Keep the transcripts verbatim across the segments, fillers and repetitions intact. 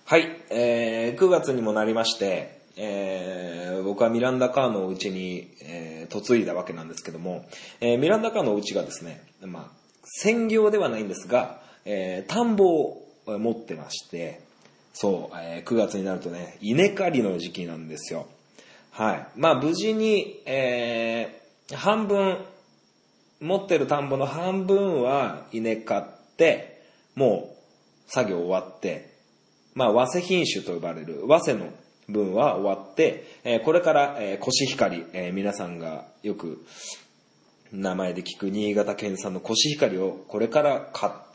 はい、えー、くがつにもなりまして、えー、僕はミランダカーのお家に、えー、嫁いだわけなんですけども、えー、ミランダカーのお家がですね、まあ、専業ではないんですが、えー、田んぼを持ってまして、そう、えー、くがつになるとね、稲刈りの時期なんですよ。はい。まあ、無事に、えー、半分、持ってる田んぼの半分は稲刈って、もう作業終わって、まあ、早生品種と呼ばれる早生の分は終わって、えー、これから、えー、コシヒカリ、えー、皆さんがよく名前で聞く新潟県産のコシヒカリをこれから買って、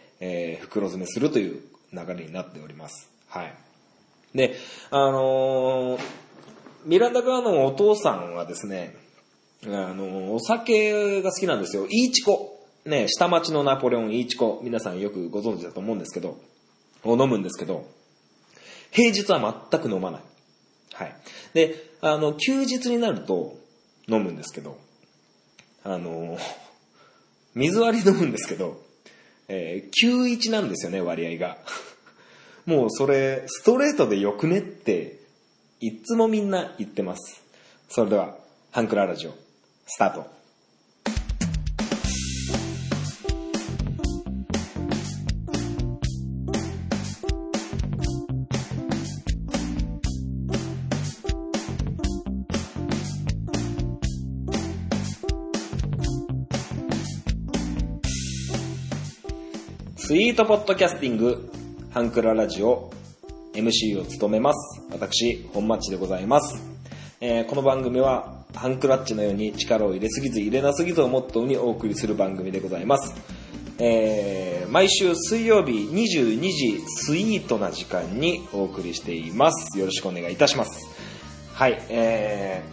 えー、袋詰めするという流れになっております。はい。で、あのー、ミランダカーのお父さんはですね、あのー、お酒が好きなんですよ。イーチコ。ね、下町のナポレオンイーチコ。皆さんよくご存知だと思うんですけど、を飲むんですけど、平日は全く飲まない。はい。で、あの、休日になると飲むんですけど、あの、水割り飲むんですけど、えー、きゅういちなんですよね、割合が。もうそれ、ストレートでよくねって、いつもみんな言ってます。それでは、ハンクララジオ、スタート。スイートポッドキャスティングハンクララジオ エムシー を務めます私本マッチでございます、えー、この番組はハンクラッチのように力を入れすぎず入れなすぎずをモットーにお送りする番組でございます、えー、毎週水曜日にじゅうにじスイートな時間にお送りしています。よろしくお願いいたします。はい、え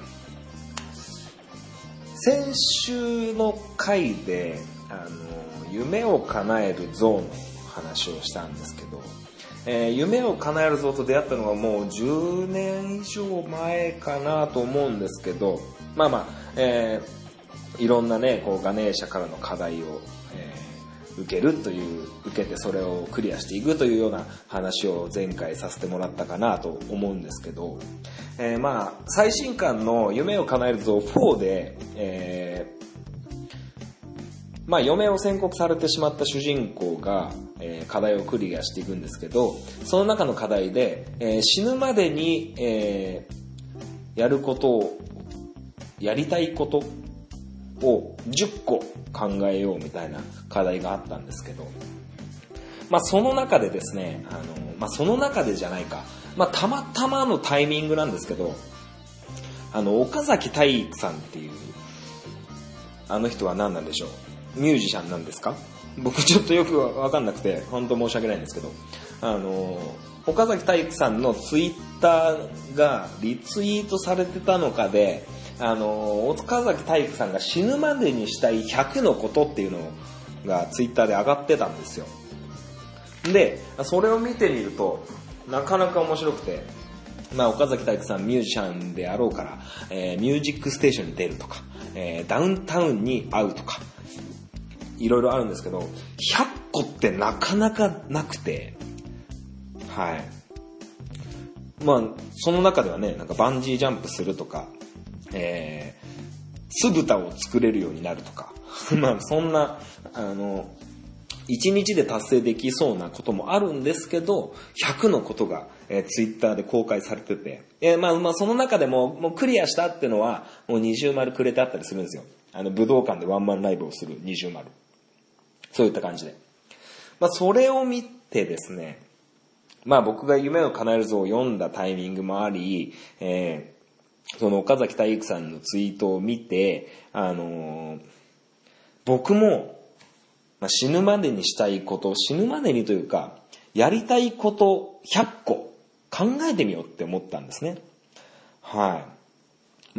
ー、先週の回であの夢を叶える像の話をしたんですけど、えー、夢を叶える像と出会ったのがもうじゅうねん以上前かなと思うんですけど、まあまあ、えー、いろんなねこうガネーシャからの課題を、えー、受けるという受けてそれをクリアしていくというような話を前回させてもらったかなと思うんですけど、えー、まあ最新刊の夢を叶える像フォーで、えーまあ、余命を宣告されてしまった主人公が、えー、課題をクリアしていくんですけど、その中の課題で、えー、死ぬまでに、えー、やることを、やりたいことをじゅっこ考えようみたいな課題があったんですけど、まあ、その中でですね、あの、まあ、その中でじゃないか、まあ、たまたまのタイミングなんですけど、あの、岡崎体育さんっていう、あの人は何なんでしょう。ミュージシャンなんですか？僕ちょっとよくわかんなくて本当申し訳ないんですけど、あの岡崎体育さんのツイッターがリツイートされてたのかで、あの岡崎体育さんが死ぬまでにしたいひゃくのことっていうのがツイッターで上がってたんですよ。でそれを見てみるとなかなか面白くて、まあ、岡崎体育さんミュージシャンであろうから、えー、ミュージックステーションに出るとか、えー、ダウンタウンに会うとかいろいろあるんですけど、ひゃっこってなかなかなくて、はい。まあ、その中ではね、なんかバンジージャンプするとか、えー、酢豚を作れるようになるとか、まあ、そんな、あの、一日で達成できそうなこともあるんですけど、ひゃくのことが、えー、ツイッターで公開されてて、えー、まあまあその中でも、もうクリアしたっていうのは、もう二重丸くれてあったりするんですよ。あの、武道館でワンマンライブをする二重丸。そういった感じで。まあそれを見てですね、まあ僕が夢を叶える像を読んだタイミングもあり、えー、その岡崎体育さんのツイートを見て、あのー、僕も、まあ、死ぬまでにしたいこと、死ぬまでにというか、やりたいことひゃっこ考えてみようって思ったんですね。はい。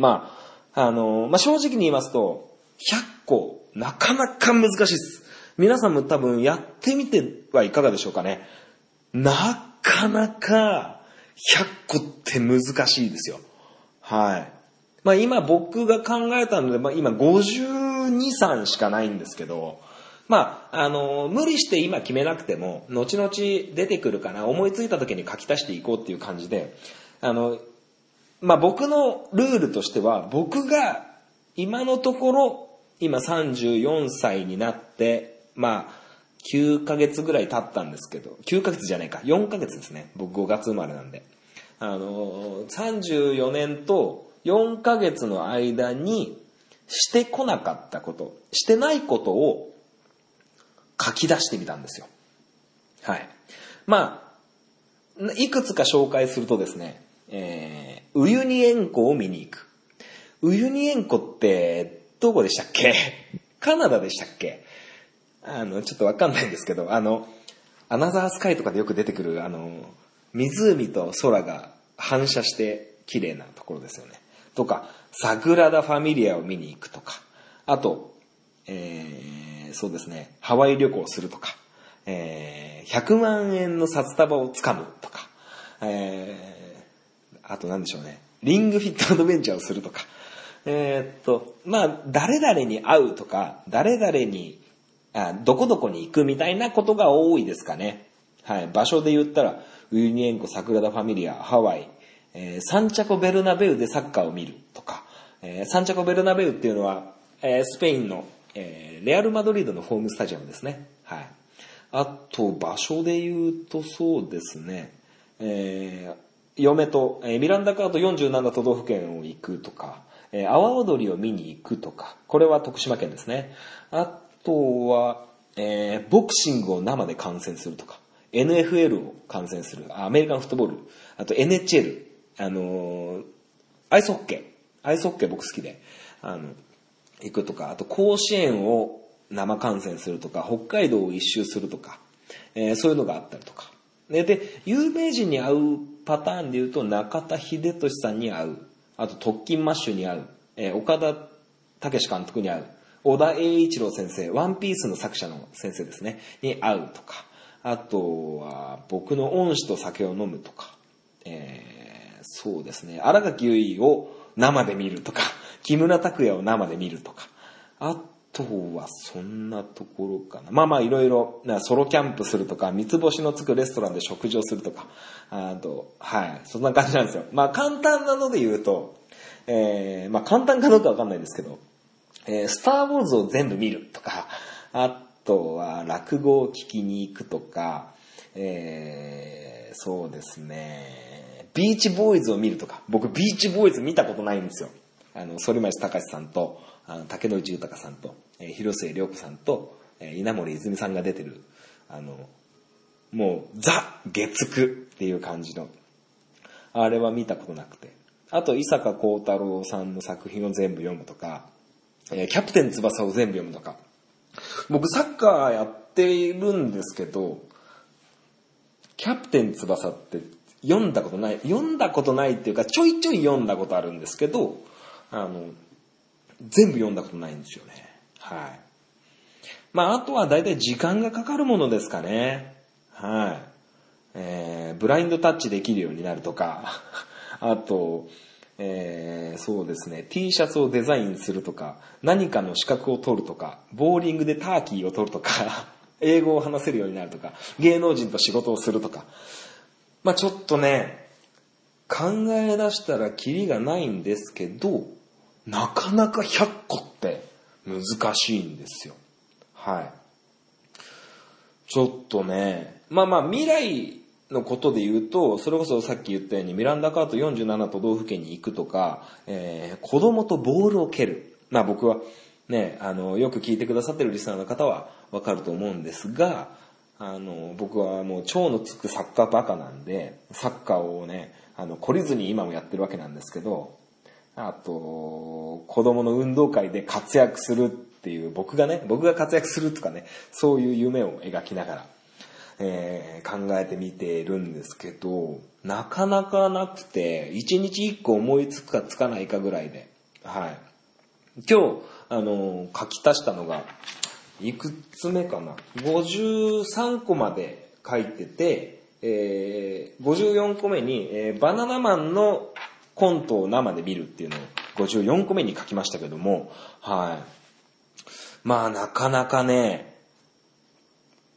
まあ、あのー、まあ正直に言いますと、ひゃっこなかなか難しいです。皆さんも多分やってみてはいかがでしょうかね。なかなかひゃっこって難しいですよ。はい。まあ今僕が考えたので、まあ今ごじゅうに、さんしかないんですけど、 まあ、あの、無理して今決めなくても、後々出てくるかな、思いついた時に書き足していこうっていう感じで、あの、まあ僕のルールとしては、僕が今のところ、今さんじゅうよんさいになって、まあ、きゅうかげつぐらい経ったんですけど、きゅうかげつじゃないか、よんかげつですね。僕ごがつ生まれなんで。あの、さんじゅうよねんとよんかげつの間にしてこなかったこと、してないことを書き出してみたんですよ。はい。まあ、いくつか紹介するとですね、えー、ウユニ塩湖を見に行く。ウユニ塩湖ってどこでしたっけ？カナダでしたっけ？あの、ちょっとわかんないんですけど、あの、アナザースカイとかでよく出てくる、あの、湖と空が反射して綺麗なところですよね。とか、サグラダ・ファミリアを見に行くとか、あと、えー、そうですね、ハワイ旅行するとか、えー、ひゃくまんえんの札束をつかむとか、えー、あと何でしょうね、リングフィットアドベンチャーをするとか、えー、っと、まあ、誰々に会うとか、誰々に、あ、どこどこに行くみたいなことが多いですかね。はい。場所で言ったら、ウユニ塩湖、サグラダ・ファミリア、ハワイ、えー、サンチャコ・ベルナベウでサッカーを見るとか、えー、サンチャコ・ベルナベウっていうのは、えー、スペインの、えー、レアル・マドリードのホームスタジアムですね。はい。あと、場所で言うとそうですね、えー、嫁と、えー、ミランダカートよんじゅうなな都道府県を行くとか、えー、阿波踊りを見に行くとか、これは徳島県ですね。あとは、えー、ボクシングを生で観戦するとか、エヌエフエル を観戦する、アメリカンフットボール、あと エヌエイチエル、あのー、アイスホッケー、アイスホッケー僕好きで、あの、行くとか、あと甲子園を生観戦するとか、北海道を一周するとか、えー、そういうのがあったりとか。で、で、有名人に会うパターンで言うと、中田秀俊さんに会う、あと特勤マッシュに会う、えー、岡田武史監督に会う、小田栄一郎先生、ワンピースの作者の先生ですね、に会うとか、あとは僕の恩師と酒を飲むとか、えー、そうですね、新垣結衣を生で見るとか、木村拓哉を生で見るとか、あとはそんなところかな。まあまあいろいろ、ソロキャンプするとか、三つ星のつくレストランで食事をするとか、あと、はい、そんな感じなんですよ。まあ簡単なので言うと、えー、まあ簡単かどうかわかんないですけど、えー、スターウォーズを全部見るとか、あとは落語を聞きに行くとか、えー、そうですね、ビーチボーイズを見るとか。僕ビーチボーイズ見たことないんですよ。あの反町隆史さんと、あの竹野内豊さんと、えー、広末涼子さんと、えー、稲森泉さんが出てる、あのもうザ月9っていう感じの、あれは見たことなくて、あと伊坂幸太郎さんの作品を全部読むとか、えー、キャプテン翼を全部読むとか。僕サッカーやっているんですけど、キャプテン翼って読んだことない、読んだことないっていうか、ちょいちょい読んだことあるんですけど、あの全部読んだことないんですよね。はい。まああとはだいたい時間がかかるものですかね。はい。えー、ブラインドタッチできるようになるとか、あと、えー、そうですね、 T シャツをデザインするとか、何かの資格を取るとか、ボーリングでターキーを取るとか、英語を話せるようになるとか、芸能人と仕事をするとか、まあちょっとね、考え出したらキリがないんですけど、なかなかひゃっこって難しいんですよ。はい。ちょっとね、まあまあ未来のことで言うと、それこそさっき言ったようにミランダカートよんじゅうなな都道府県に行くとか、えー、子供とボールを蹴る。まあ僕はね、あの、よく聞いてくださってるリスナーの方はわかると思うんですが、あの、僕はもう超のつくサッカーバカなんで、サッカーをね、あの、懲りずに今もやってるわけなんですけど、あと、子供の運動会で活躍するっていう、僕がね、僕が活躍するとかね、そういう夢を描きながら、えー、考えてみてるんですけど、なかなかなくて、一日一個思いつくかつかないかぐらいで、はい。今日、あの、書き足したのが、いくつ目かな、ごじゅうさんこまで書いてて、えー、ごじゅうよんこめに、えー、バナナマンのコントを生で見るっていうのをごじゅうよんこめに書きましたけども、はい。まあなかなかね、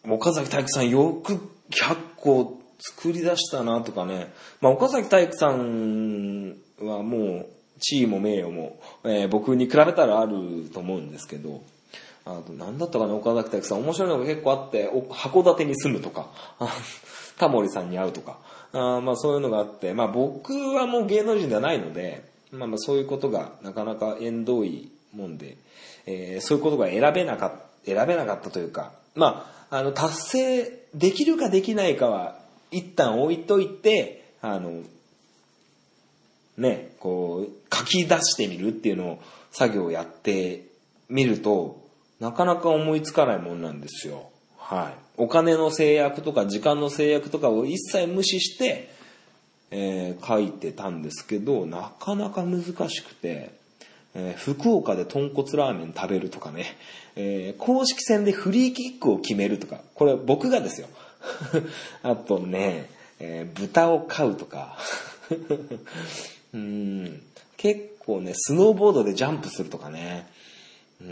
岡崎体育さんよくひゃっこ作り出したなとかね。まあ岡崎体育さんはもう地位も名誉も、えー、僕に比べたらあると思うんですけど、あと何だったかな、岡崎体育さん面白いのが結構あって、函館に住むとか、タモリさんに会うとか、あまあそういうのがあって、まあ僕はもう芸能人ではないので、まあまあそういうことがなかなか縁遠いもんで、えー、そういうことが選べなかった、選べなかったというか、まあ、あの達成できるかできないかは一旦置いといて、あの、ね、こう書き出してみるっていうのを作業をやってみると、なかなか思いつかないもんなんですよ。はい。お金の制約とか時間の制約とかを一切無視して、えー、書いてたんですけど、なかなか難しくて、えー、福岡で豚骨ラーメン食べるとかね、えー、公式戦でフリーキックを決めるとか、これ僕がですよ。あとね、えー、豚を飼うとか、うーん、結構ね、スノーボードでジャンプするとかね、うん、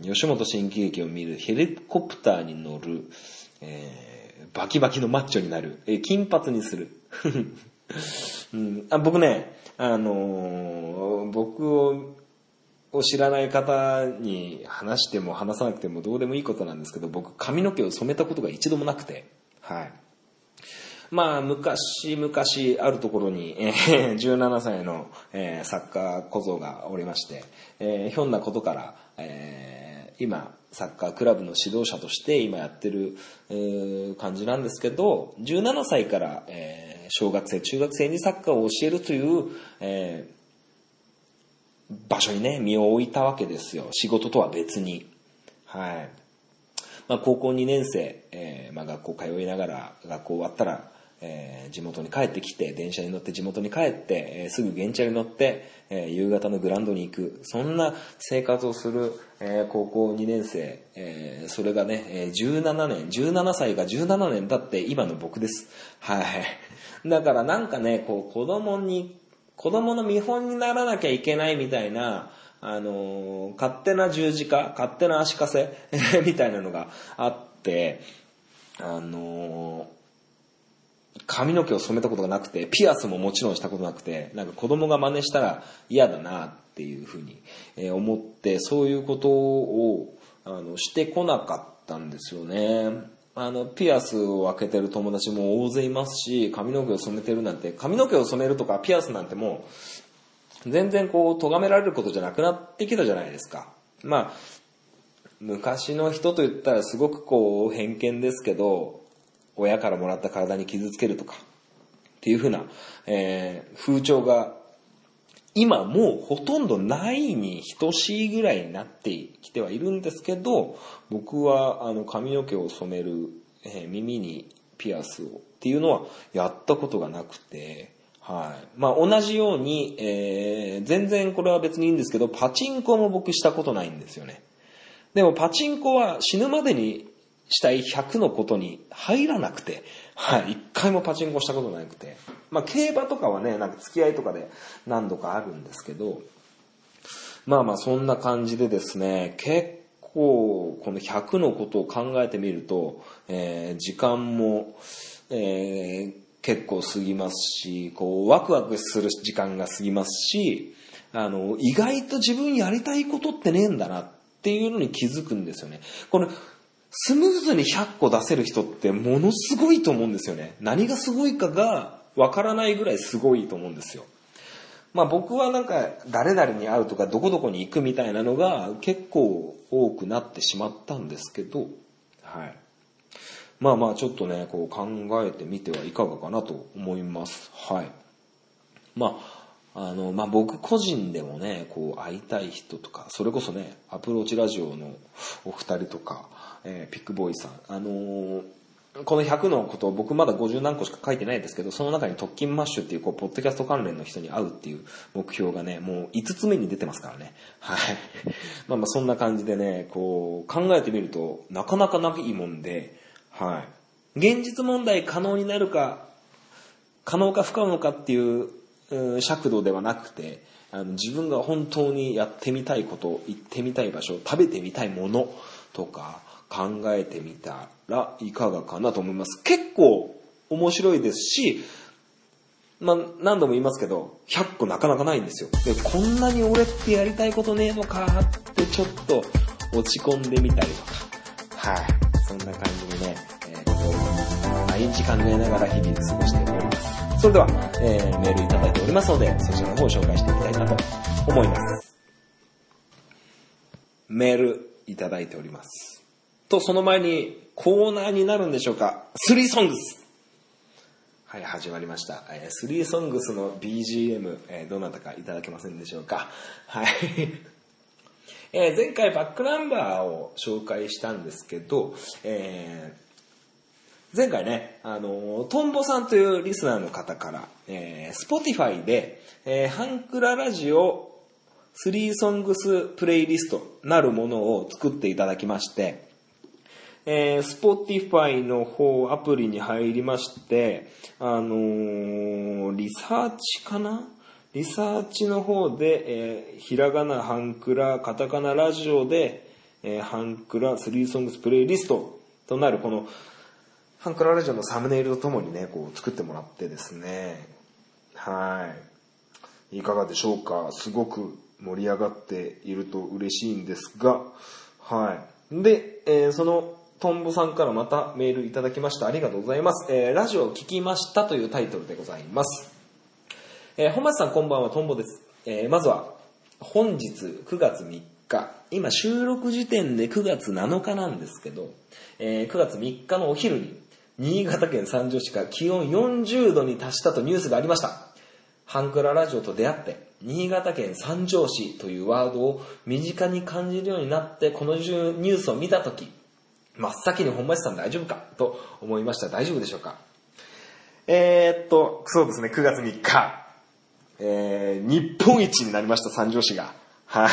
吉本新喜劇を見る、ヘリコプターに乗る、えー、バキバキのマッチョになる、えー、金髪にする、うん、あ僕ね、あのー、僕をを知らない方に話しても話さなくてもどうでもいいことなんですけど、僕髪の毛を染めたことが一度もなくて、はい。まあ昔々あるところに、えー、じゅうななさいの、えー、作家小僧がおりまして、えー、ひょんなことから、えー、今サッカークラブの指導者として今やってる、えー、感じなんですけど、じゅうななさいから、えー、小学生中学生にサッカーを教えるという、えー場所にね、身を置いたわけですよ。仕事とは別に。はい。まあ、高校にねん生、えー、まあ、学校通いながら、学校終わったら、えー、地元に帰ってきて、電車に乗って地元に帰って、えー、すぐ原チャリ乗って、えー、夕方のグラウンドに行く。そんな生活をする、えー、高校にねん生、えー、それがね、えー、じゅうななねん、じゅうななさいがじゅうななねん経って今の僕です。はい。だからなんかね、こう、子供に、子供の見本にならなきゃいけないみたいな、あのー、勝手な十字架、勝手な足かせみたいなのがあって、あのー、髪の毛を染めたことがなくて、ピアスももちろんしたことなくて、なんか子供が真似したら嫌だなっていうふうに思って、そういうことをあのしてこなかったんですよね。あのピアスを開けてる友達も大勢いますし、髪の毛を染めてるなんて、髪の毛を染めるとかピアスなんてもう全然こう咎められることじゃなくなってきたじゃないですか。まあ昔の人と言ったらすごくこう偏見ですけど、親からもらった体に傷つけるとかっていう風な、えー、風潮が今もうほとんどないに等しいぐらいになってきてはいるんですけど、僕はあの髪の毛を染める、えー、耳にピアスをっていうのはやったことがなくて、はい。まあ同じように、えー、全然これは別にいいんですけど、パチンコも僕したことないんですよね。でもパチンコは死ぬまでにしたいひゃくのことに入らなくて、はい、一回もパチンコしたことなくて、まあ競馬とかはね、なんか付き合いとかで何度かあるんですけど、まあまあそんな感じでですね、結構このひゃくのことを考えてみると、えー、時間も、えー、結構過ぎますし、こうワクワクする時間が過ぎますし、あの意外と自分やりたいことってねえんだなっていうのに気づくんですよね。これスムーズにひゃっこ出せる人ってものすごいと思うんですよね。何がすごいかがわからないぐらいすごいと思うんですよ。まあ僕はなんか誰々に会うとかどこどこに行くみたいなのが結構多くなってしまったんですけど、はい。まあまあちょっとね、こう考えてみてはいかがかなと思います。はい。まああの、まあ、僕個人でもね、こう会いたい人とか、それこそね、アプローチラジオのお二人とか、えー、ピックボーイさん、あのー、このひゃくのことを僕まだごじゅう何個しか書いてないですけど、その中に特勤マッシュっていうこうポッドキャスト関連の人に会うっていう目標がね、もういつつめに出てますからね。はい。まあまあそんな感じでね、こう考えてみるとなかなかないもんで、はい。現実問題可能になるか可能か不可能かっていう尺度ではなくて、あの自分が本当にやってみたいこと、行ってみたい場所、食べてみたいものとか、 考えてみたらいかがかなと思います。結構面白いですし、まあ、何度も言いますけど、ひゃっこなかなかないんですよ。で、こんなに俺ってやりたいことねえのかってちょっと落ち込んでみたりとか、はい、そんな感じでね、えー、毎日考えながら日々過ごしております。それでは、えー、メールいただいておりますので、そちらの方を紹介していきたいなと思います。メールいただいております。と、その前にコーナーになるんでしょうか。スリーソングス。はい、始まりました。えー、スリーソングスの ビージーエム、えー、どなたかいただけませんでしょうか。はい。えー、前回バックナンバーを紹介したんですけど、えー、前回ね、あのー、トンボさんというリスナーの方から、えー、Spotify で、えー、ハンクララジオスリーソングスプレイリストなるものを作っていただきまして、えー、Spotify の方アプリに入りまして、あのー、リサーチかなリサーチの方で、えー、ひらがなハンクラ、カタカナラジオで、えー、ハンクラスリーソングスプレイリストとなるこのハンクララジオのサムネイルとともにね、こう作ってもらってですね、はい。いかがでしょうか。すごく盛り上がっていると嬉しいんですが、はい。で、えー、そのトンボさんからまたメールいただきました。ありがとうございます。えー、ラジオを聞きましたというタイトルでございます。えー、本町さんこんばんは、トンボです。えー、まずは本日くがつみっか、今収録時点でくがつなのかなんですけど、えー、くがつみっかのお昼に新潟県三条市が気温よんじゅうどに達したとニュースがありました。ハンクララジオと出会って新潟県三条市というワードを身近に感じるようになって、このニュースを見たとき、真っ先に本町さん大丈夫かと思いました。大丈夫でしょうか。えー、っとそうですね、くがつみっか、えー、日本一になりました。三条市が、はい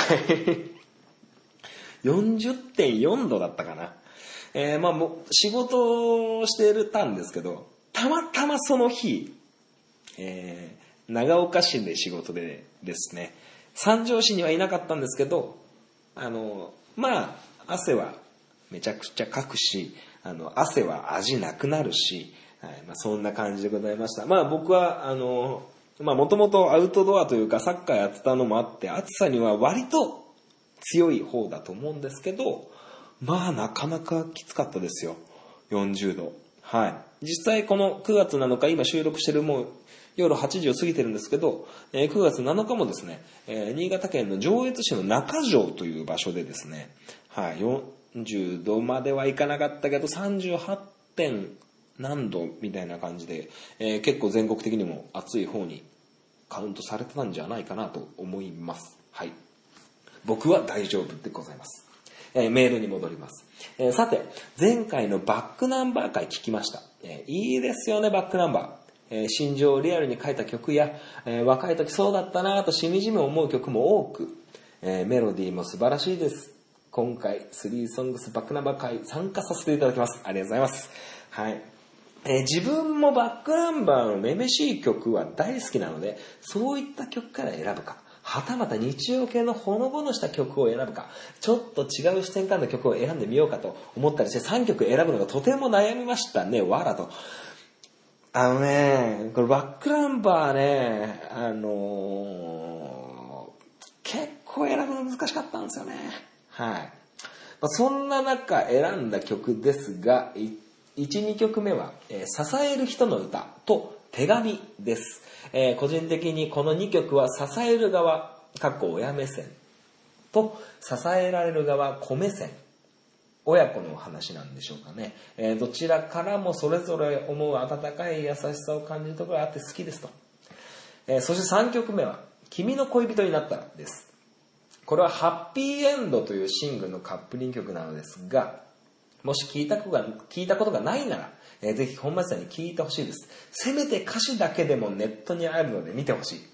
よんじゅってんよんどだったかな。えー、まあもう仕事をしてたんですけど、たまたまその日、えー、長岡市で仕事でですね、三条市にはいなかったんですけど、あのまあ汗はめちゃくちゃかくし、あの汗は味なくなるし、はい、まあ、そんな感じでございました。まあ僕はあのまあもともとアウトドアというかサッカーやってたのもあって、暑さには割と強い方だと思うんですけど、まあなかなかきつかったですよ。よんじゅうど。はい。実際このくがつなのか、今収録してるもう夜はちじを過ぎてるんですけど、えー、くがつなのかもですね、えー、新潟県の上越市の中条という場所でですね、はい、よんじゅうどまではいかなかったけどさんじゅうはちてん何度みたいな感じで、えー、結構全国的にも暑い方にカウントされてたんじゃないかなと思います。はい。僕は大丈夫でございます。えー、メールに戻ります。えー、さて、前回のバックナンバー回聞きました。えー、いいですよね、バックナンバー。えー、心情をリアルに書いた曲や、えー、若い時そうだったなぁとしみじみ思う曲も多く、えー、メロディーも素晴らしいです。今回スリーソングスバックナンバー回参加させていただきます。ありがとうございます。はい。えー、自分もバックナンバーのめめしい曲は大好きなので、そういった曲から選ぶか、はたまた日曜系のほのぼのした曲を選ぶか、ちょっと違う視点からの曲を選んでみようかと思ったりして、さんきょく選ぶのがとても悩みましたね。わらとあのね、これバックナンバーね、あのー、結構選ぶの難しかったんですよね。はい。まあ、そんな中選んだ曲ですが、いち、にきょくめは、えー、支える人の歌と手紙です。えー、個人的にこのにきょくは支える側、かっこ親目線と支えられる側、子目線。親子の話なんでしょうかね。えー、どちらからもそれぞれ思う温かい優しさを感じるところがあって好きですと。えー、そしてさんきょくめは、君の恋人になったらです。これはハッピーエンドというシングルのカップリング曲なのですが、もし聞いたことが、聞いたことがないなら、えー、ぜひ本町さんに聞いてほしいです。せめて歌詞だけでもネットにあるので見てほしい。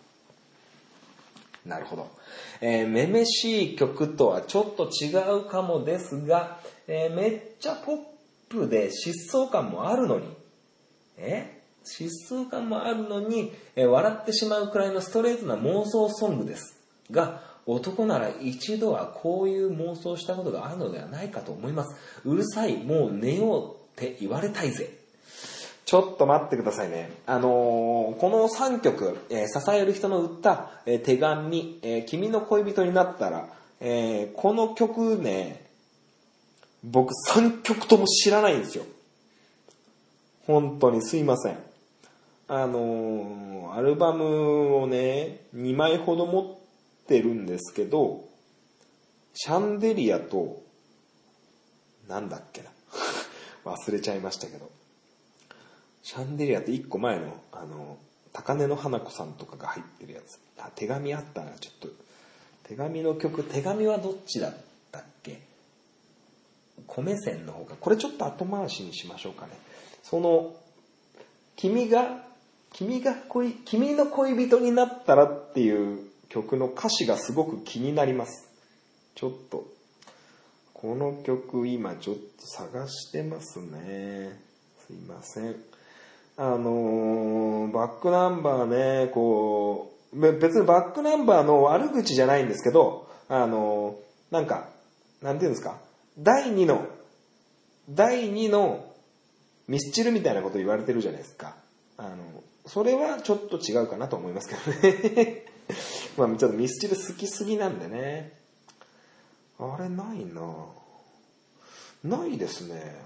なるほど。えー、めめしい曲とはちょっと違うかもですが、えー、めっちゃポップで疾走感もあるのに、え疾走感もあるのに、えー、笑ってしまうくらいのストレートな妄想ソングですが、 男なら一度はこういう妄想したことがあるのではないかと思います。うるさい、もう寝ようって言われたいぜ。ちょっと待ってくださいね。あのー、このさんきょく、えー、支える人の歌、えー、手紙、えー、君の恋人になったら、えー、この曲ね、僕さんきょくとも知らないんですよ。本当にすいません。あのー、アルバムをね、にまいほど持ってるんですけど、シャンデリアと、なんだっけな。忘れちゃいましたけど。シャンデリアっていっこまえの、あの、高根の花子さんとかが入ってるやつ。あ、手紙あったな、ちょっと。手紙の曲、手紙はどっちだったっけ？米線の方か。これちょっと後回しにしましょうかね。その、君が、君が恋、君の恋人になったらっていう曲の歌詞がすごく気になります。ちょっと、この曲今ちょっと探してますね。すいません。あのー、バックナンバーね、こう、別にバックナンバーの悪口じゃないんですけど、あのー、なんか、なんていうんですか、だいにの、だいにのミスチルみたいなこと言われてるじゃないですか。あの、それはちょっと違うかなと思いますけどね。まあちょっとミスチル好きすぎなんでね。あれないなないですね。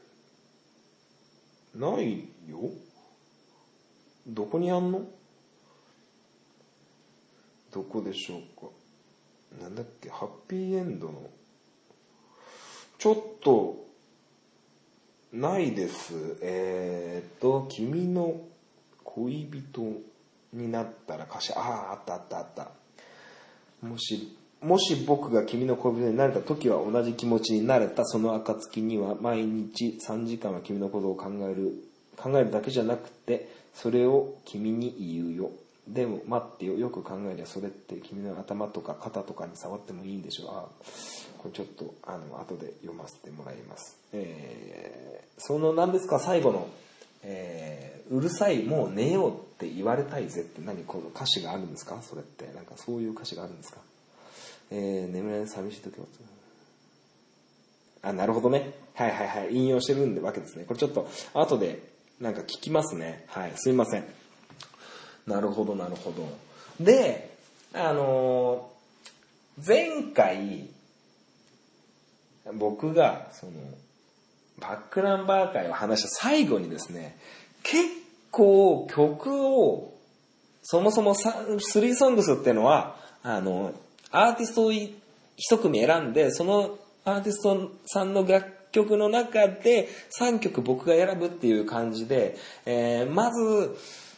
ないよ。どこにあんの？どこでしょうか。なんだっけ、ハッピーエンドの。ちょっと、ないです。えーっと、君の恋人になったら歌詞、ああ、あったあったあった。もし、もし僕が君の恋人になれた時は同じ気持ちになれた。その暁には毎日さんじかんは君のことを考える。考えるだけじゃなくて、それを君に言うよ。でも待ってよ、よく考えりゃそれって君の頭とか肩とかに触ってもいいんでしょう。ああ、これちょっとあの後で読ませてもらいます。えー、その何ですか最後の、えー、うるさい、もう寝ようって言われたいぜって何この歌詞があるんですか？それってなんかそういう歌詞があるんですか？えー、眠れない寂しい時は、あ、なるほどね。はいはいはい、引用してるんでわけですね。これちょっと後でなんか聞きますね。はい、すいません。なるほどなるほど。で、あのー、前回僕がそのバックナンバー会を話した最後にですね、結構曲をそもそもスリーソングスっていうのはあのアーティストを一組選んで、そのアーティストさんの楽曲の中でさんきょく僕が選ぶっていう感じで、えー、まず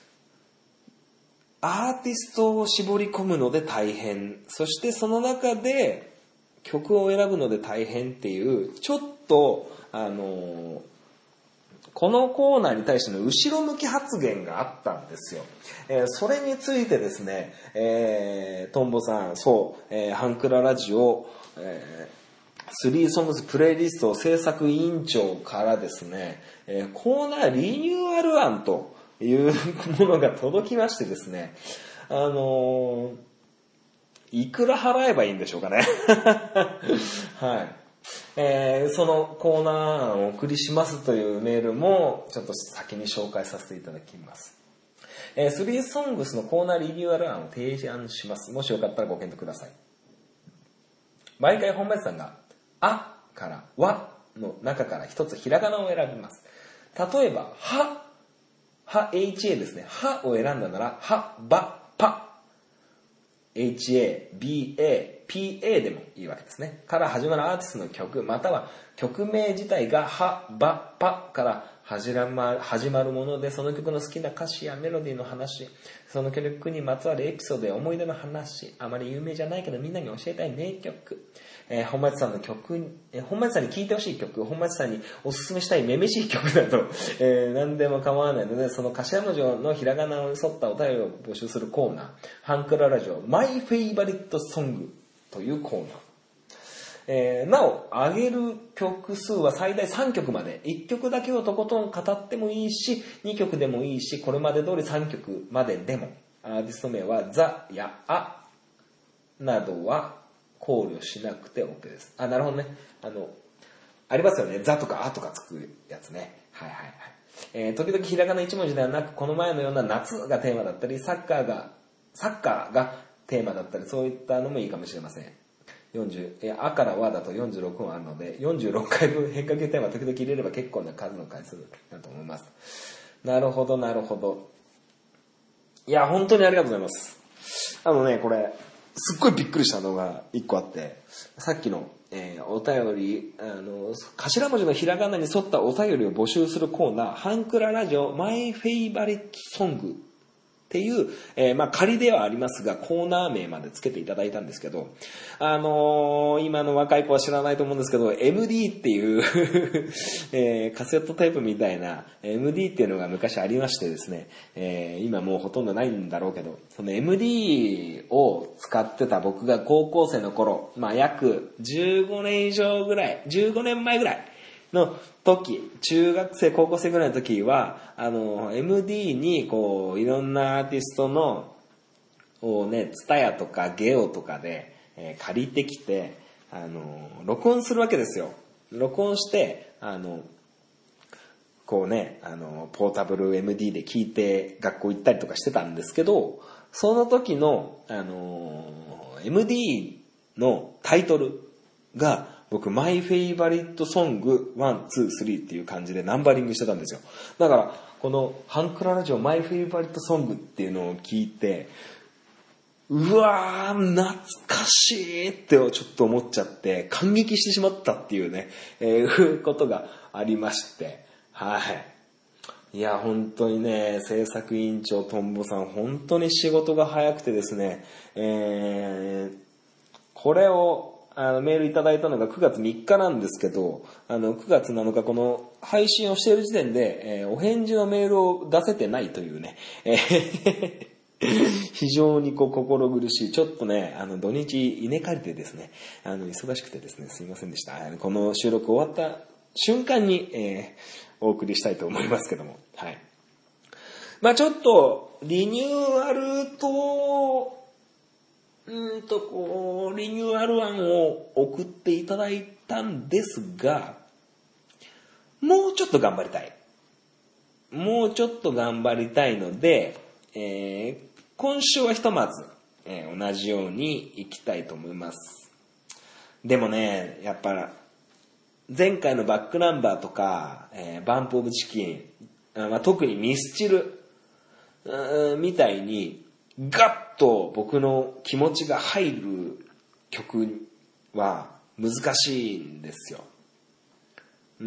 アーティストを絞り込むので大変、そしてその中で曲を選ぶので大変っていう、ちょっとあのこのコーナーに対しての後ろ向き発言があったんですよ。えー、それについてですね、えー、トンボさん、そう、えー、ハンクララジオ、えー、スリーソングスプレイリスト制作委員長からですね、えー、コーナーリニューアル案というものが届きましてですね、あのー、いくら払えばいいんでしょうかね。はい。えー、そのコーナー案をお送りしますというメールもちょっと先に紹介させていただきます。えー、スリーソングスのコーナーリニューアル案を提案します。もしよかったらご検討ください。毎回本町さんがあからわの中から一つひらがなを選びます。例えばは、は エイチエー ですね。はを選んだならはばぱ エイチエー、ビーエー、ピーエー でもいいわけですね。から始まるアーティストの曲、または曲名自体がは、ば、ぱから始まる、始まるもので、その曲の好きな歌詞やメロディーの話、その曲にまつわるエピソードや思い出の話、あまり有名じゃないけどみんなに教えたい名曲、えー、本町さんの曲、えー、本町さんに聴いてほしい曲、本町さんにおすすめしたいめめしい曲など、えー、何でも構わないので、その頭文字のひらがなを沿ったお便りを募集するコーナー、ハンクララジオマイフェイバリットソングというコーナー。えー、なお、上げる曲数は最大さんきょくまで。いっきょくだけをとことん語ってもいいし、にきょくでもいいし、これまで通りさんきょくまででも。アーティスト名はザやあなどは考慮しなくて OK です。あ、なるほどね。あの、ありますよね。ザとかアとかつくやつね。はいはいはい。えー、時々ひらがな一文字ではなく、この前のような夏がテーマだったり、サッカーが、サッカーがテーマだったり、そういったのもいいかもしれません。よんじゅう、え、あからわだとよんじゅうろく音あるので、よんじゅうろっかいぶん変化球テーマ時々入れれば結構な数の回数だと思います。なるほど、なるほど。いや、本当にありがとうございます。あのね、これ、すっごいびっくりしたのが一個あって、さっきの、えー、お便り、あの、頭文字のひらがなに沿ったお便りを募集するコーナー、ハンクララジオマイフェイバリットソングっていう、えー、まあ仮ではありますが、コーナー名までつけていただいたんですけど、あのー、今の若い子は知らないと思うんですけど、エムディー っていう、えー、カセットテープみたいな エムディー っていうのが昔ありましてですね、えー、今もうほとんどないんだろうけど、その エムディー を使ってた僕が高校生の頃、まあ約じゅうごねん以上ぐらい、じゅうごねんまえぐらいの時、中学生高校生ぐらいの時はあの エムディー にこういろんなアーティストのをね、ツタヤとかゲオとかで、えー、借りてきてあの録音するわけですよ。録音してあのこうねあのポータブル エムディー で聞いて学校行ったりとかしてたんですけど、その時のあの エムディー のタイトルが僕、マイフェイバリットソングワン、ツー、スリーっていう感じでナンバリングしてたんですよ。だから、このハンクララジオマイフェイバリットソングっていうのを聞いて、うわー、懐かしいってちょっと思っちゃって、感激してしまったっていうね、えー、ことがありまして、はい。いや、本当にね、制作委員長トンボさん、本当に仕事が早くてですね、えー、これを、あのメールいただいたのがくがつみっかなんですけど、あのくがつなのかこの配信をしている時点で、えー、お返事のメールを出せてないというね、えー、非常にこう心苦しい。ちょっとね、あの土日稲刈りでですね、あの忙しくてですね、すいませんでした。この収録終わった瞬間に、えー、お送りしたいと思いますけども、はい。まあちょっとリニューアルとうんとこうリニューアル案を送っていただいたんですが、もうちょっと頑張りたいもうちょっと頑張りたいので、えー、今週はひとまず、えー、同じようにいきたいと思います。でもね、やっぱ前回のバックナンバーとか、えー、バンプオブチキン、まあ、特にミスチルみたいにガッと僕の気持ちが入る曲は難しいんですよ。うん。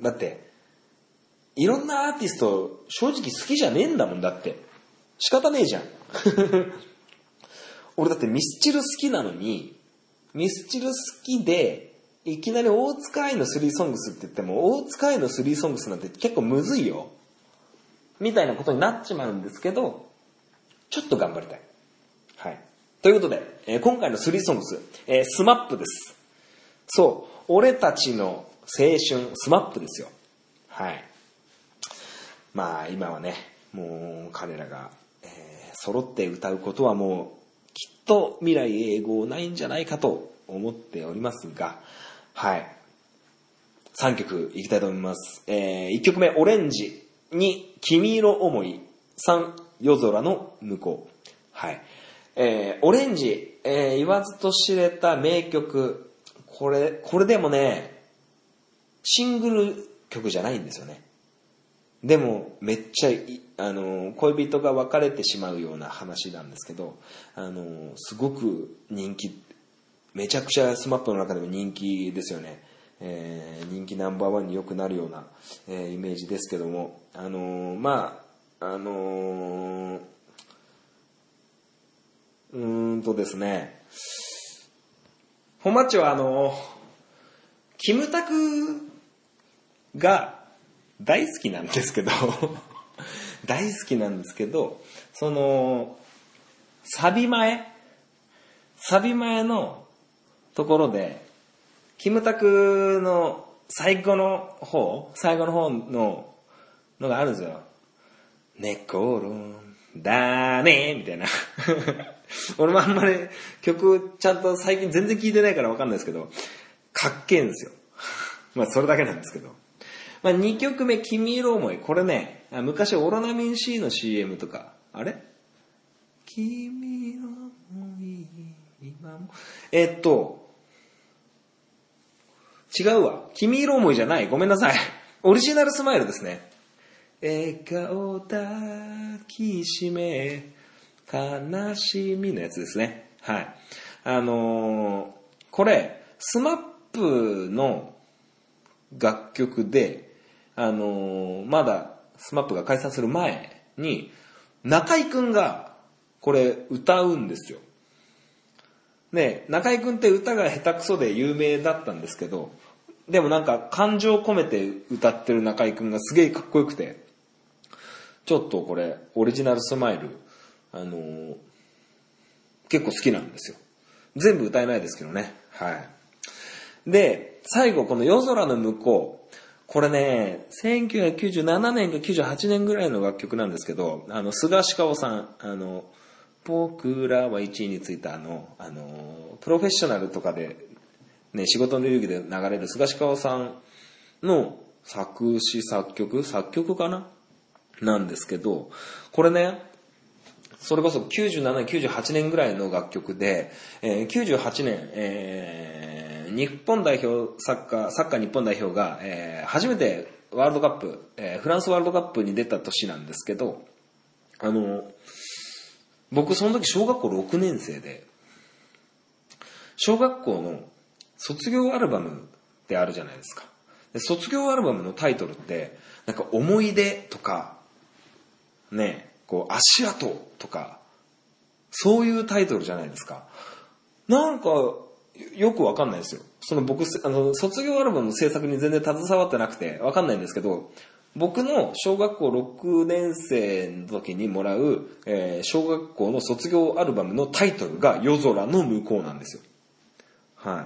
だって、いろんなアーティスト正直好きじゃねえんだもんだって。仕方ねえじゃん。俺だってミスチル好きなのに、ミスチル好きで、いきなり大塚愛のスリーソングスって言っても、大塚愛のスリーソングスなんて結構むずいよ。みたいなことになっちまうんですけど、ちょっと頑張りたい。はい。ということで、えー、今回のスリーソングス、えー、スマップです。そう、俺たちの青春、スマップですよ。はい。まあ今はね、もう彼らが、えー、揃って歌うことはもうきっと未来永劫ないんじゃないかと思っておりますが、はい。さんきょくいきたいと思います。えー、いっきょくめ、オレンジ。に、君色思い。さん、夜空の向こう。はい。えー、オレンジ、えー、言わずと知れた名曲。これ、これでもね、シングル曲じゃないんですよね。でも、めっちゃい、あの、恋人が別れてしまうような話なんですけど、あの、すごく人気、めちゃくちゃスマップの中でも人気ですよね。えー、人気ナンバーワンによくなるような、えー、イメージですけども、あのー、まあ、あのー、うーんとですね、本マッチはあのー、キムタクが大好きなんですけど、大好きなんですけど、その、サビ前、サビ前のところで、キムタクの最後の方、最後の方ののがあるんですよ。寝転んだねみたいな。 俺もあんまり曲ちゃんと最近全然聴いてないから分かんないですけど、かっけえんですよ。まあそれだけなんですけど。まあにきょくめ、君色思い。これね、昔オロナミン C の シーエム とか、あれ君の思い、今も。えっと、違うわ。君色思いじゃない。ごめんなさい。オリジナルスマイルですね。笑顔抱きしめ、悲しみのやつですね。はい。あのー、これ、スマップの楽曲で、あのー、まだスマップが解散する前に、中居くんがこれ歌うんですよ。ね、中居くんって歌が下手くそで有名だったんですけど、でもなんか感情込めて歌ってる中居くんがすげえかっこよくて、ちょっとこれオリジナルスマイル、あのー、結構好きなんですよ。全部歌えないですけどね。はい。で、最後この夜空の向こう、これね、せんきゅうひゃくきゅうじゅうななねんかきゅうじゅうはちねんぐらいの楽曲なんですけど、あの菅氏香さん、あの僕らはいちいについたあのあのプロフェッショナルとかでね、仕事の流儀で流れる菅氏香さんの作詞作曲作曲かななんですけど、これね、それこそきゅうじゅうななねんきゅうじゅうはちねんぐらいの楽曲で、えー、きゅうじゅうはちねん、えー、日本代表サッカーサッカー日本代表が、えー、初めてワールドカップ、えー、フランスワールドカップに出た年なんですけど、あの僕その時小学校ろくねん生で、小学校の卒業アルバムってあるじゃないですか。で卒業アルバムのタイトルってなんか思い出とかね、こう足跡とかそういうタイトルじゃないですか。なんかよくわかんないですよ。その僕あの卒業アルバムの制作に全然携わってなくてわかんないんですけど、僕の小学校ろくねん生の時にもらう、えー、小学校の卒業アルバムのタイトルが夜空の向こうなんですよ。はい。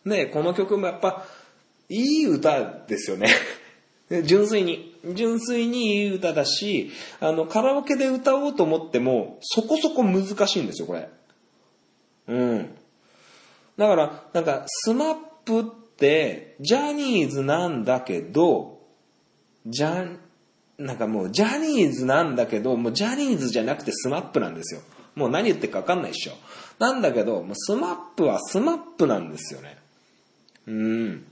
でこの曲もやっぱいい歌ですよね。純粋に純粋にいい歌だし、あのカラオケで歌おうと思ってもそこそこ難しいんですよこれ。うんだからなんかスマップってジャニーズなんだけどジャなんかもうジャニーズなんだけどもうジャニーズじゃなくてスマップなんですよ。もう何言ってるか分かんないっしょ。なんだけどもうスマップはスマップなんですよね。うん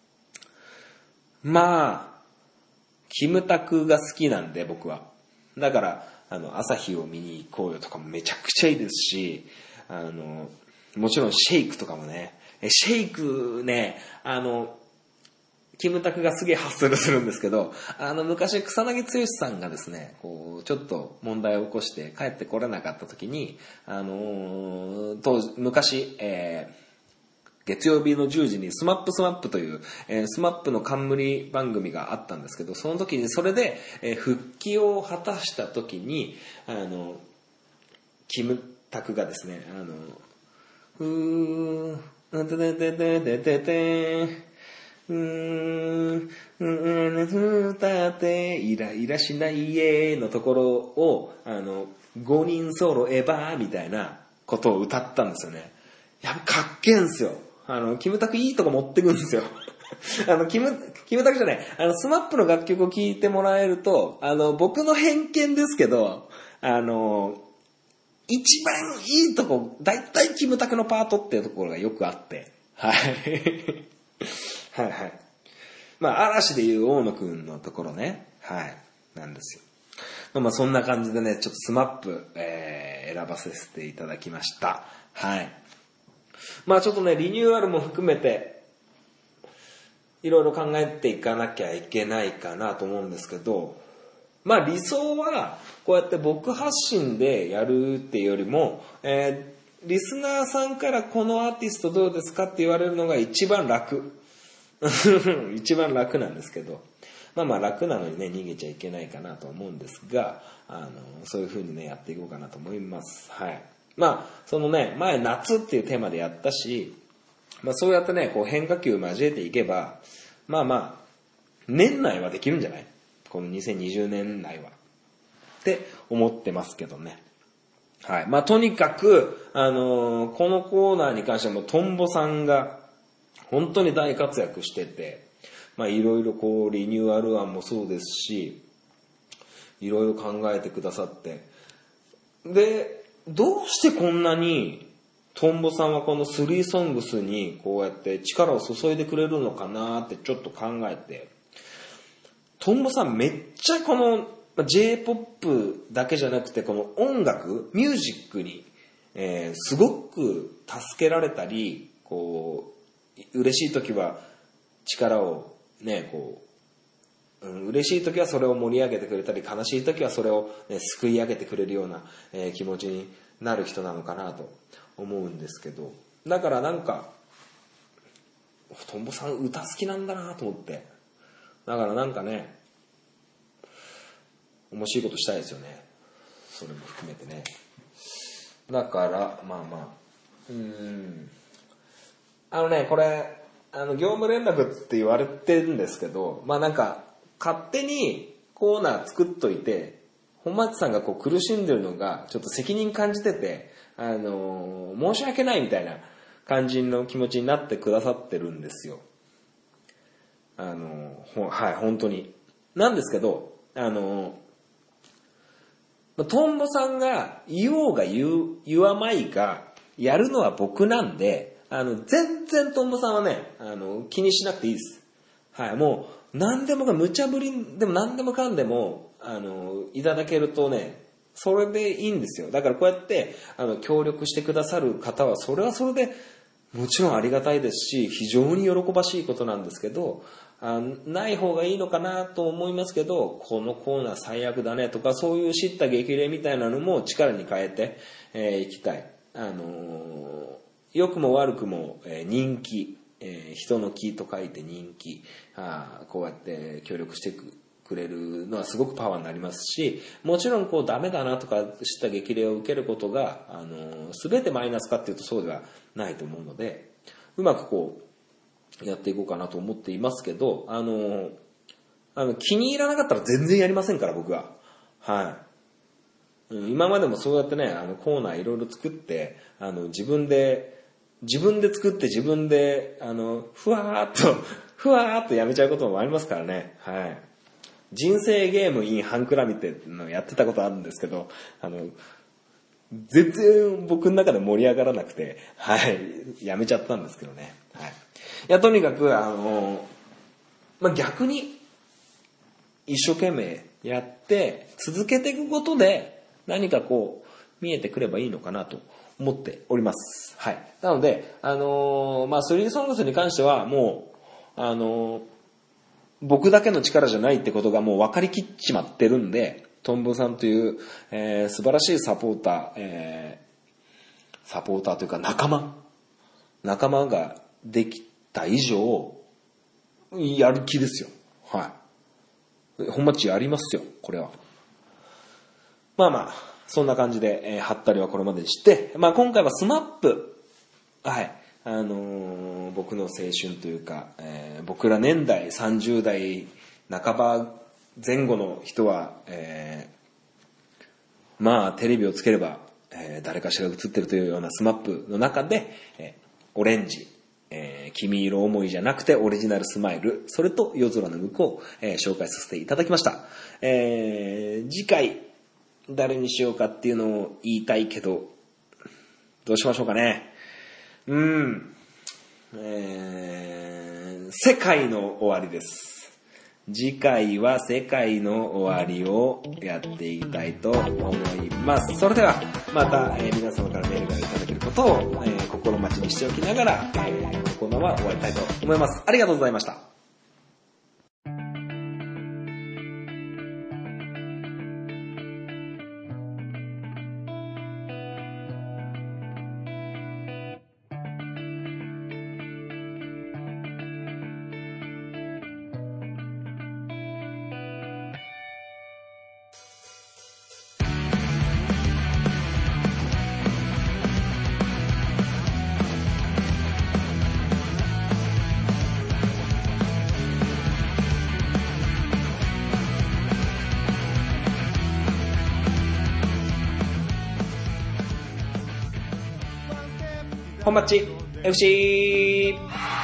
まあキムタクが好きなんで僕は。だからあの朝日を見に行こうよとかもめちゃくちゃいいですし、あのもちろんシェイクとかもね、シェイクね、あのキムタクがすげえハッスルするんですけど、あの昔草薙剛さんがですね、こうちょっと問題を起こして帰ってこれなかった時に、あの当時昔、えー月曜日のじゅうじにスマップスマップという、えー、スマップの冠番組があったんですけど、その時にそれで、えー、復帰を果たした時にあのキムタクがですね、あのうーんてててててててうーんうん歌ってイライラしない家のところをあのごにんソロエヴァーみたいなことを歌ったんですよね。やっぱかっけえんすよ。あのキムタクいいとこ持ってくんですよ。あのキムキムタクじゃない、あのスマップの楽曲を聴いてもらえると、あの僕の偏見ですけど、あの一番いいとこだいたいキムタクのパートっていうところがよくあって、はいはいはい。まあ嵐でいう大野くんのところね、はいなんですよ。まあそんな感じでね、ちょっとスマップ、えー、選ばせていただきました。はい。まあちょっとねリニューアルも含めていろいろ考えていかなきゃいけないかなと思うんですけど、まあ理想はこうやって僕発信でやるっていうよりも、えー、リスナーさんからこのアーティストどうですかって言われるのが一番楽一番楽なんですけど、まあまあ楽なのにね逃げちゃいけないかなと思うんですが、あのそういう風にねやっていこうかなと思います。はい。まあそのね前夏っていうテーマでやったし、まあそうやってねこう変化球を交えていけばまあまあ年内はできるんじゃない？このにせんにじゅうねん内はって思ってますけどね。 はい。まあ、とにかく、あのー、このコーナーに関してはもうトンボさんが本当に大活躍してて、まあ、いろいろこう、リニューアル案もそうですし、いろいろ考えてくださって。で、どうしてこんなに、トンボさんはこのスリーソングスにこうやって力を注いでくれるのかなってちょっと考えて、トンボさんめっちゃこの J-ポップ だけじゃなくてこの音楽、ミュージックに、えー、すごく助けられたり、こう、嬉しい時は力をね、こう、うん、嬉しい時はそれを盛り上げてくれたり、悲しい時はそれを、ね、救い上げてくれるような、えー、気持ちになる人なのかなと思うんですけど、だからなんかトンボさん歌好きなんだなと思って、だからなんかね、面白いことしたいですよね、それも含めてね。だからまあまあうーんあのね、これあの業務連絡って言われてるんですけど、まあなんか勝手にコーナー作っといて、本町さんがこう苦しんでるのがちょっと責任感じてて、あのー、申し訳ないみたいな感じの気持ちになってくださってるんですよ。あのー、はい、本当に。なんですけど、あのー、トンボさんが言おうが言う、言わないが、やるのは僕なんで、あの、全然トンボさんはね、あの、気にしなくていいです。はい、もう、何でもか、無茶ぶりでも何でもかんでも、あの、いただけるとね、それでいいんですよ。だからこうやってあの協力してくださる方はそれはそれでもちろんありがたいですし、非常に喜ばしいことなんですけど、あない方がいいのかなと思いますけど、このコーナー最悪だねとか、そういう叱咤激励みたいなのも力に変えてい、えー、きたい。あのー、良くも悪くも、えー、人気、えー、人の気と書いて人気、あこうやって協力していくくれるのはすごくパワーになりますし、もちろんこうダメだなとかした激励を受けることがあの全てマイナスかっていうとそうではないと思うので、うまくこうやっていこうかなと思っていますけど、あのあの気に入らなかったら全然やりませんから僕は。はい。今までもそうやってね、あのコーナーいろいろ作ってあの自分で自分で作って自分であのふわーっとふわーっとやめちゃうこともありますからね。はい。人生ゲーム in ハンクラミってのやってたことあるんですけど、あの全然僕の中で盛り上がらなくて、はい、やめちゃったんですけどね。はい。いや、とにかくあのまあ、逆に一生懸命やって続けていくことで何かこう見えてくればいいのかなと思っております。はい。なのであのまあスリーソングスに関してはもうあの僕だけの力じゃないってことがもう分かりきっちまってるんで、トンボさんという、えー、素晴らしいサポーター、えー、サポーターというか仲間、仲間ができた以上、やる気ですよ。はい。本町やりますよ、これは。まあまあ、そんな感じで、えー、はったりはこれまでにして、まあ今回はスマップ、はい。あのー、僕の青春というか、えー、僕ら年代さんじゅう代半ば前後の人は、えー、まあテレビをつければ、えー、誰かしら映ってるというようなスマップの中で、えー、オレンジ、えー、君色思いじゃなくてオリジナルスマイル、それと夜空の向こう、えー、紹介させていただきました。えー、次回誰にしようかっていうのを言いたいけど、どうしましょうかね。うん、えー、世界の終わりです。次回は世界の終わりをやっていきたいと思います。それではまた、えー、皆様からメールがいただけることを、えー、心待ちにしておきながら、えー、コーナーは終わりたいと思います。ありがとうございました。 本町 エフシー。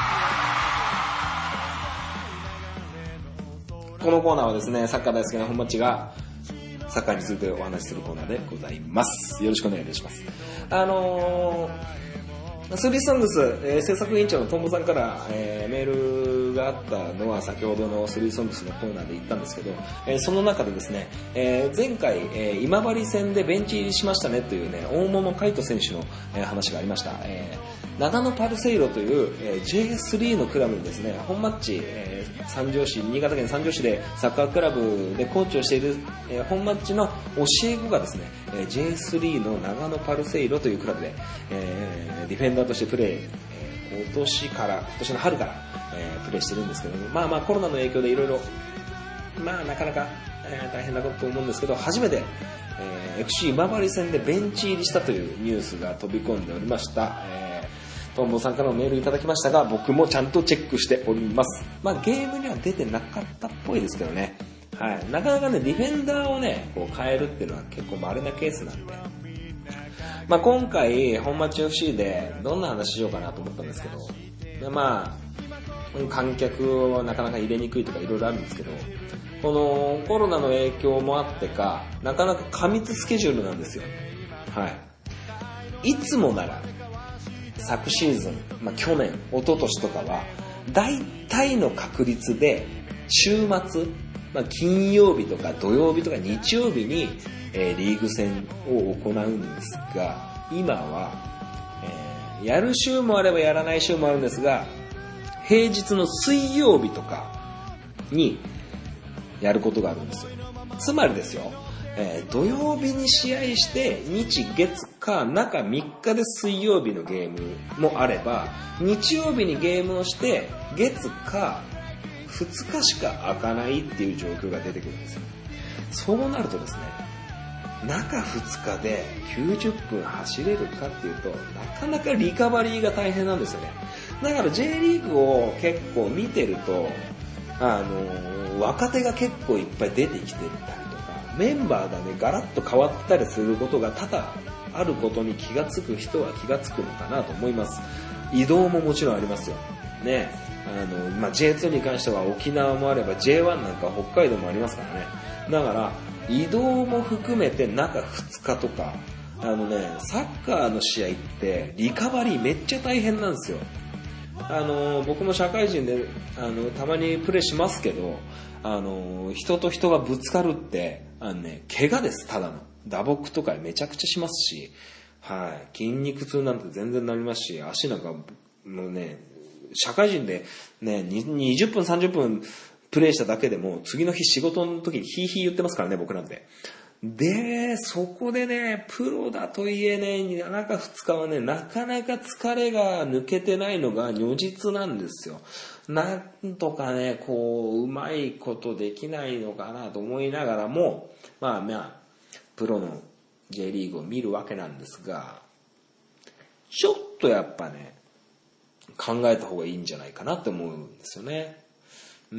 このコーナーはですね、サッカー大好きな本町がサッカーについてお話しするコーナーでございます。よろしくお願いいたします。あのー、スリーソングス、えー、制作委員長のトンボさんから、えー、メールがあったのは先ほどのスリーソングスのコーナーで言ったんですけど、えー、その中でですね、えー、前回、えー、今治戦でベンチ入りしましたねというね、大物海斗選手の、えー、話がありました。えー長野パルセイロという、えー、ジェイスリー のクラブにですね、本マッチ、えー、三条市、新潟県三条市でサッカークラブでコーチをしている、えー、本マッチの教え子がですね、えー、ジェイスリー の長野パルセイロというクラブで、えー、ディフェンダーとしてプレー、えー、今年から、今年の春から、えー、プレーしてるんですけども、まあまあコロナの影響でいろいろ、まあなかなか、えー、大変なことと思うんですけど、初めて、えー、エフシー 今治戦でベンチ入りしたというニュースが飛び込んでおりました。えートンボさんからのメールいただきましたが、僕もちゃんとチェックしております。まあゲームには出てなかったっぽいですけどね。はい。なかなかね、ディフェンダーをね、こう変えるっていうのは結構稀なケースなんで。まあ今回、本町 エフシー でどんな話しようかなと思ったんですけど、まあ、観客をなかなか入れにくいとかいろいろあるんですけど、このコロナの影響もあってか、なかなか過密スケジュールなんですよ。はい。いつもなら、昨シーズン、まあ、去年、一昨年とかは大体の確率で週末、まあ、金曜日とか土曜日とか日曜日に、えー、リーグ戦を行うんですが、今は、えー、やる週もあればやらない週もあるんですが、平日の水曜日とかにやることがあるんですよ。つまりですよ、えー、土曜日に試合して日月火中みっかで水曜日のゲームもあれば、日曜日にゲームをして月火ふつかしか開かないっていう状況が出てくるんですよ。そうなるとですね、中ふつかできゅうじゅっぷん走れるかっていうと、なかなかリカバリーが大変なんですよね。だから J リーグを結構見てると、あのー、若手が結構いっぱい出てきてるんだ。メンバーがね、ガラッと変わったりすることが多々あることに気がつく人は気がつくのかなと思います。移動ももちろんありますよ。ね、あの、まあ、ジェイツー に関しては沖縄もあれば ジェイワン なんか北海道もありますからね。だから移動も含めて中ふつかとか、あのね、サッカーの試合ってリカバリーめっちゃ大変なんですよ。あの僕も社会人であのたまにプレーしますけど、あの人と人がぶつかるってあの、ね、怪我です。ただの打撲とかめちゃくちゃしますし、はい、筋肉痛なんて全然なりますし、足なんかもうね、社会人で、ね、にじゅっぷんさんじゅっぷんプレーしただけでも次の日仕事の時にヒーヒー言ってますからね、僕なんて。で、そこでね、プロだといえね、中ふつかはね、なかなか疲れが抜けてないのが如実なんですよ。なんとかね、こう、うまいことできないのかなと思いながらも、まあまあ、プロの J リーグを見るわけなんですが、ちょっとやっぱね、考えた方がいいんじゃないかなと思うんですよね。うん。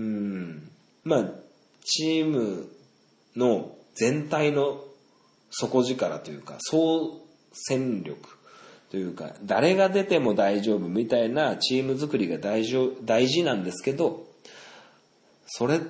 まあ、チームの全体の底力というか総戦力というか、誰が出ても大丈夫みたいなチーム作りが大事、大事なんですけど、それって、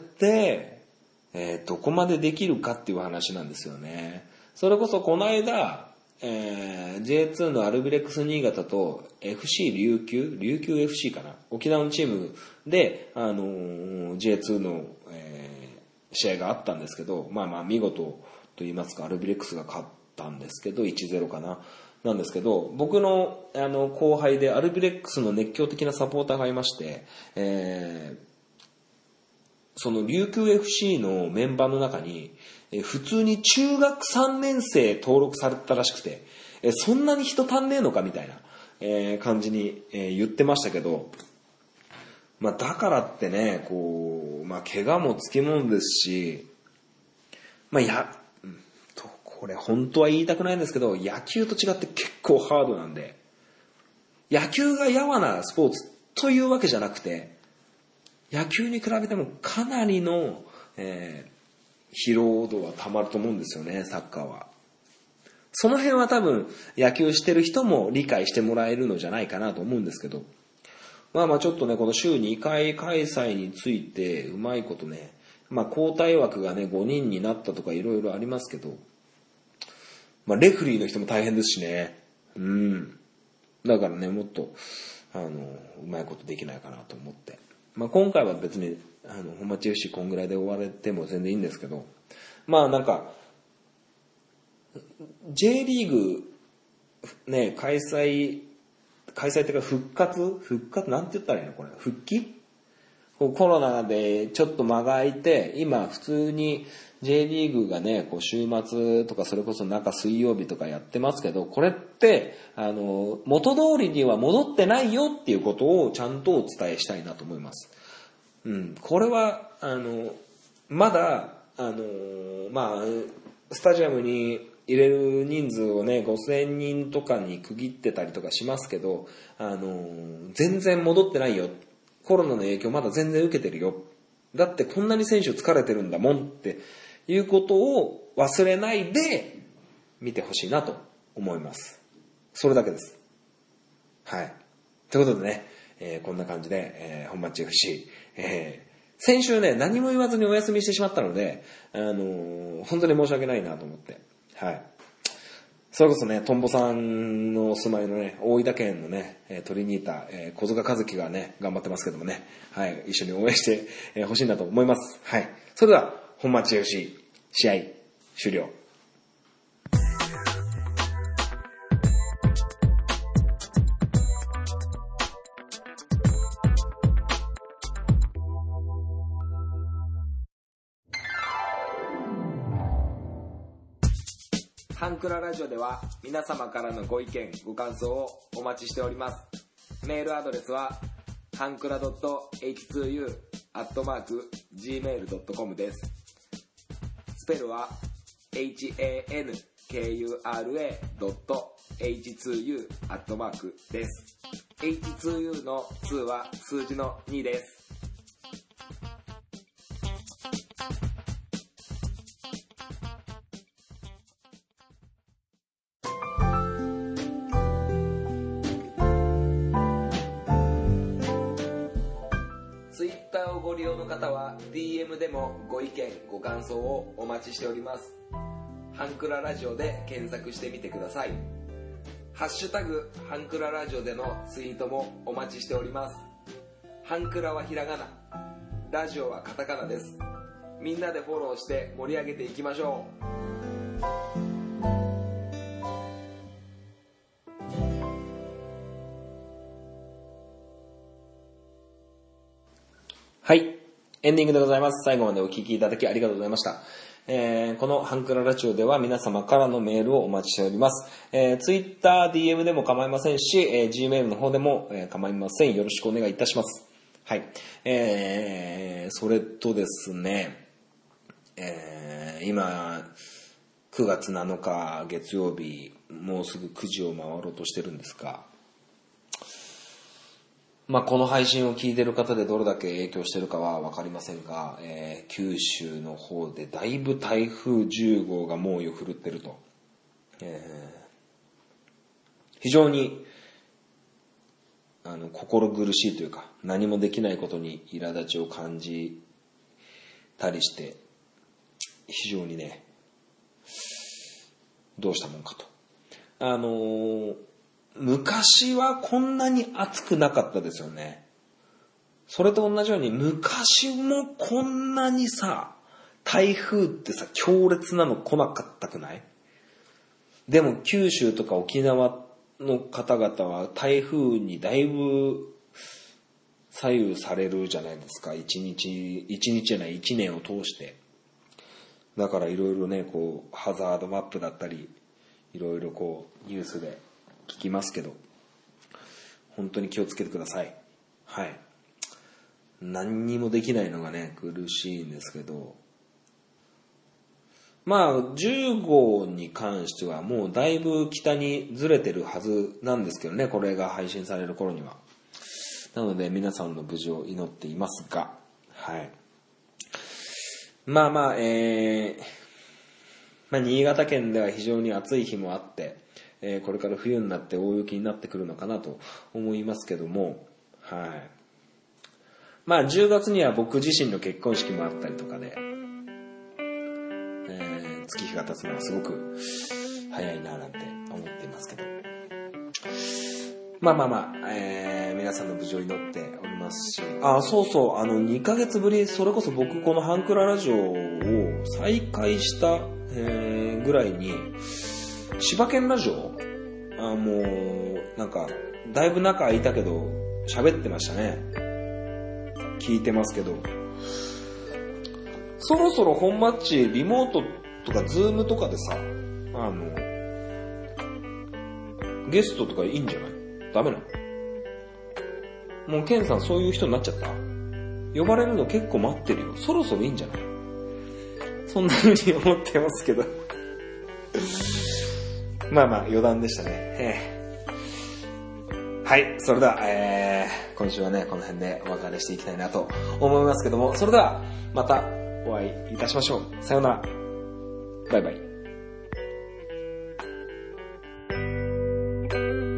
えー、どこまでできるかっていう話なんですよね。それこそこの間、えー、ジェイツー のアルビレックス新潟と エフシー 琉球琉球 エフシー かな、沖縄のチームで、あのー、ジェイツー の、えー試合があったんですけど、まあまあ見事と言いますか、アルビレックスが勝ったんですけど、いちたいゼロかな、なんですけど、僕のあの後輩でアルビレックスの熱狂的なサポーターがいまして、えー、その琉球 エフシー のメンバーの中に、えー、普通に中学さんねん生登録されたらしくて、えー、そんなに人足んねえのかみたいな、えー、感じに、えー、言ってましたけど、まあ、だからってね、こう、まあ、怪我もつきものですし、まあ、や、と、これ本当は言いたくないんですけど、野球と違って結構ハードなんで、野球がやわなスポーツというわけじゃなくて、野球に比べてもかなりの、えー、疲労度はたまると思うんですよね、サッカーは。 その辺は多分野球してる人も理解してもらえるのじゃないかなと思うんですけど、まあまあちょっとね、この週にかい開催についてうまいことね、まあ交代枠がねごにんになったとかいろいろありますけど、まあレフリーの人も大変ですしね。うん。だからね、もっとあのうまいことできないかなと思って。まあ今回は別にあの本町 エフシー こんぐらいで終われても全然いいんですけど、まあなんか J リーグね開催開催っていうか復活復活なんて言ったらいいのこれ復帰こうコロナでちょっと間が空いて今普通に J リーグがねこう週末とかそれこそ中水曜日とかやってますけど、これってあの元通りには戻ってないよっていうことをちゃんとお伝えしたいなと思います。うん、これはあのまだあのまあスタジアムに入れる人数をねごせんにんとかに区切ってたりとかしますけど、あの全然戻ってないよ、コロナの影響まだ全然受けてるよ、だってこんなに選手疲れてるんだもんっていうことを忘れないで見てほしいなと思います。それだけです。はい。ということでね、えー、こんな感じで、えー、本町 エフシー、えー先週ね、何も言わずにお休みしてしまったので、あのー、本当に申し訳ないなと思って。はい。それこそね、トンボさんのお住まいのね、大分県のね、トリニータ、えー、小塚和樹がね、頑張ってますけどもね、はい、一緒に応援してほ、えー、しいなと思います。はい。それでは、本町 エフシー、試合、終了。ハンクララジオでは皆様からのご意見ご感想をお待ちしております。メールアドレスはハンクラ エイチツーユー アットマーク ジーメール ドットコム です。スペルは エイチエーエヌケーユーアールエー ドット エイチツーユー アットマークです。エイチツーユー のには数字のにです。ツイッターをご利用の方は ディーエム でもご意見ご感想をお待ちしております。ハンクララジオで検索してみてください。ハッシュタグハンクララジオでのツイートもお待ちしております。ハンクラはひらがな、ラジオはカタカナです。みんなでフォローして盛り上げていきましょう。はい、エンディングでございます。最後までお聞きいただきありがとうございました。えー、このハンクララジオでは皆様からのメールをお待ちしております。えー、Twitter、ディーエム でも構いませんし、えー、Gmail の方でも、えー、構いません。よろしくお願いいたします。はい。えー、それとですね、えー、今、くがつなのか月曜日、もうすぐくじを回ろうとしてるんですが、まあ、この配信を聞いている方でどれだけ影響しているかは分かりませんが、えー、九州の方でだいぶ台風じゅうごうが猛威を振るってると、えー、非常にあの心苦しいというか、何もできないことに苛立ちを感じたりして、非常にね、どうしたもんかと。あのー昔はこんなに暑くなかったですよね。それと同じように昔もこんなにさ、台風ってさ強烈なの来なかったくない？でも九州とか沖縄の方々は台風にだいぶ左右されるじゃないですか。一日一日じゃない一年を通して。だからいろいろね、こうハザードマップだったりいろいろこうニュースで聞きますけど、本当に気をつけてください。はい。何にもできないのがね、苦しいんですけど、まあじゅうごうに関してはもうだいぶ北にずれてるはずなんですけどね、これが配信される頃には。なので皆さんの無事を祈っていますが、はい。まあまあ、えー、 まあ、新潟県では非常に暑い日もあって、えー、これから冬になって大雪になってくるのかなと思いますけども、はい。まあじゅうがつには僕自身の結婚式もあったりとかで、えー、月日が経つのはすごく早いななんて思っていますけど、まあまあまあ、えー、皆さんの無事を祈っておりますし、あ、そうそう、あのにかげつぶり、それこそ僕このハンクララジオを再開した、えー、ぐらいに柴犬ラジオ、あ、もうなんかだいぶ仲空いたけど喋ってましたね。聞いてますけど、そろそろ本マッチリモートとかズームとかでさ、あのゲストとかいいんじゃない？ダメなの？もうケンさんそういう人になっちゃった？呼ばれるの結構待ってるよ。そろそろいいんじゃない？そんな風に思ってますけどまあまあ余談でしたね。はい、それでは、えー、今週はねこの辺でお別れしていきたいなと思いますけども、それではまたお会いいたしましょう。さようなら。バイバイ。